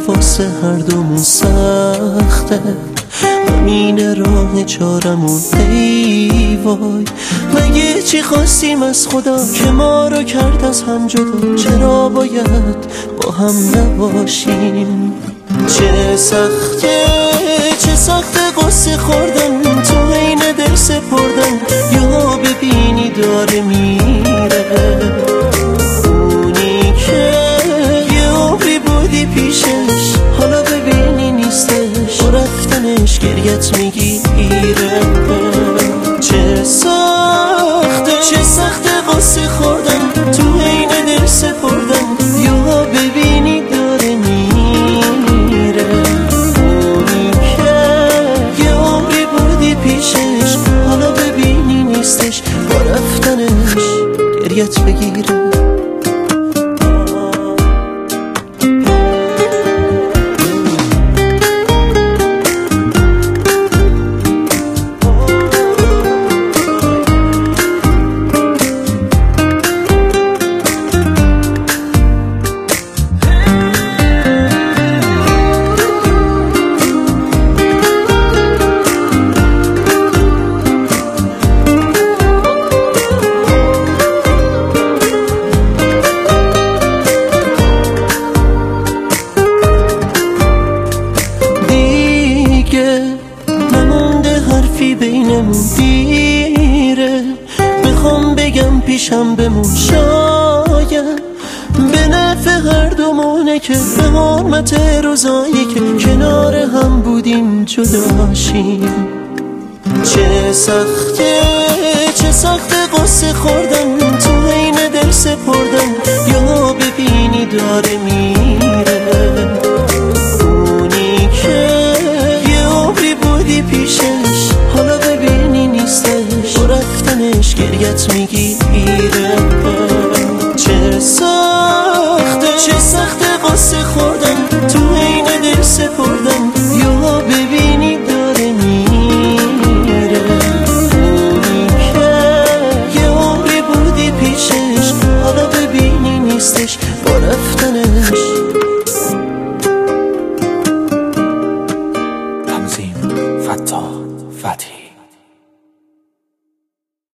واسه هر دومون سخته، همین راه چارمون. ای وای مگه چی خواستیم از خدا که ما رو کرد از هم جدا؟ چرا باید با هم نباشیم؟ چه سخته قصه خوردن تو عین دل سپردن، یا ببینی داره میره اونی که یه عمری بودی پیشش، حالا ببینی نیستش و رفتنش گریت میگیره. چه سخته قصه خوردن تو عین دل سپردن، یا ببینی داره میره اونی که یه عمری بودی پیشش، حالا ببینی نیستش با رفتنش گریت بگیره. نمونده حرفی بینمون دیره، بخوام بگم پیشم بمون، شاید به نفع هر دومونه که به حرمت روزایی که کنار هم بودیم جداشیم. چه سخته قصه خوردن تو عین دل سپردن، یا ببینی داره میره اونی که پیشش، حالا ببینی نیستش و رفتنش گریت میگیره. چه سخته قصه خوردن تو عین دل سپردن،